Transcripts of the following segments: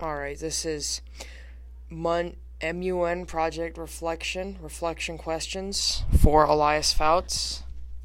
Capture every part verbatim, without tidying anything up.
All right, this is Mun M U N Project Reflection, Reflection Questions for Elias Fouts.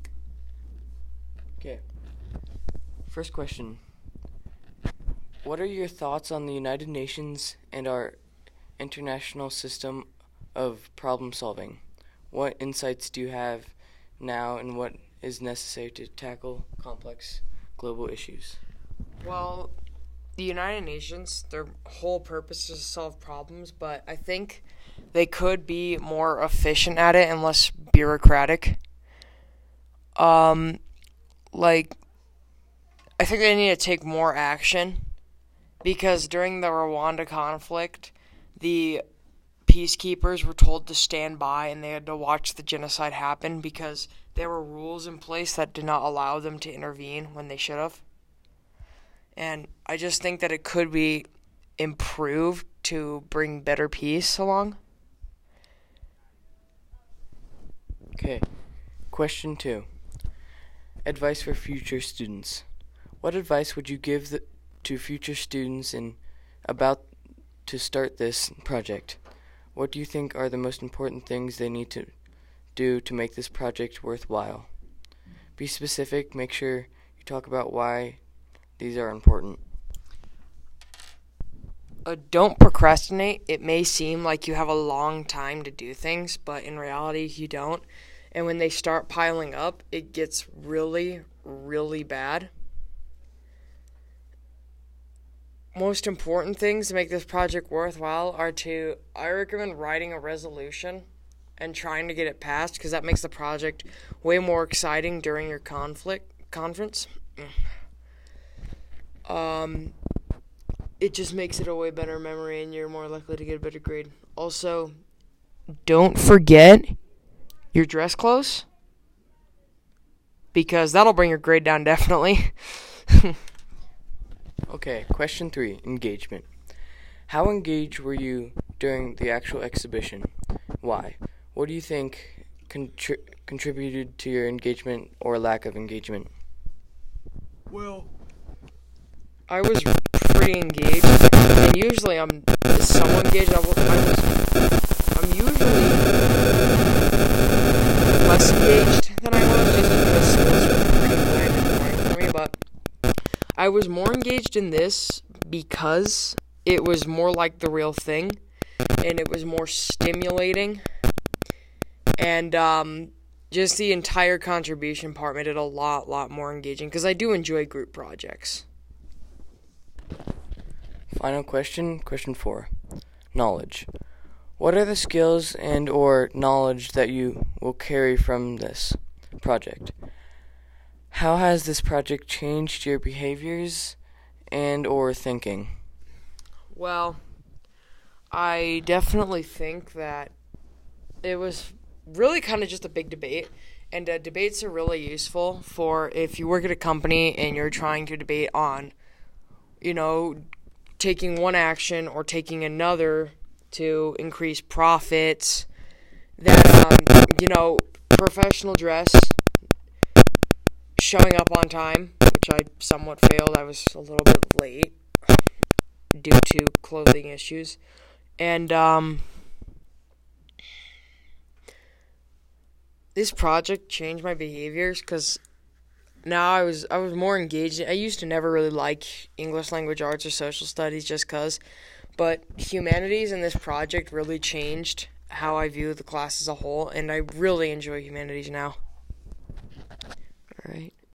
Okay. First question. What are your thoughts on the United Nations and our international system of problem solving? What insights do you have now, and what is necessary to tackle complex global issues? Well, the United Nations, their whole purpose is to solve problems, but I think they could be more efficient at it and less bureaucratic. Um, like, I think they need to take more action, because during the Rwanda conflict, the peacekeepers were told to stand by and they had to watch the genocide happen because there were rules in place that did not allow them to intervene when they should have. And I just think that it could be improved to bring better peace along. Okay. Question two. Advice for future students. What advice would you give the, to future students in about to start this project? What do you think are the most important things they need to do to make this project worthwhile? Be specific. Make sure you talk about why these are important. Uh, don't procrastinate. It may seem like you have a long time to do things, but in reality, you don't. And when they start piling up, it gets really, really bad. Most important things to make this project worthwhile are to, I recommend writing a resolution and trying to get it passed, because that makes the project way more exciting during your conflict conference. Um, it just makes it a way better memory, and you're more likely to get a better grade. Also, don't forget your dress clothes, because that'll bring your grade down definitely. Okay, question three, engagement. How engaged were you during the actual exhibition? Why? What do you think contri- contributed to your engagement or lack of engagement? Well, I was pretty engaged, and usually I'm somewhat engaged. I was, I was, I'm usually less engaged than I was, just because skills were pretty bland and boring for me, but I was more engaged in this because it was more like the real thing, and it was more stimulating, and um, just the entire contribution part made it a lot, lot more engaging, because I do enjoy group projects. Final question, question four. Knowledge. What are the skills and or knowledge that you will carry from this project? How has this project changed your behaviors and or thinking? Well, I definitely think that it was really kind of just a big debate, and uh, debates are really useful for if you work at a company and you're trying to debate on, you know, taking one action or taking another to increase profits. That, um, you know, professional dress, showing up on time, which I somewhat failed. I was a little bit late due to clothing issues. And, um, this project changed my behaviors, because now I was I was more engaged. I used to never really like English language arts or social studies just because, but humanities and this project really changed how I view the class as a whole, and I really enjoy humanities now. All right.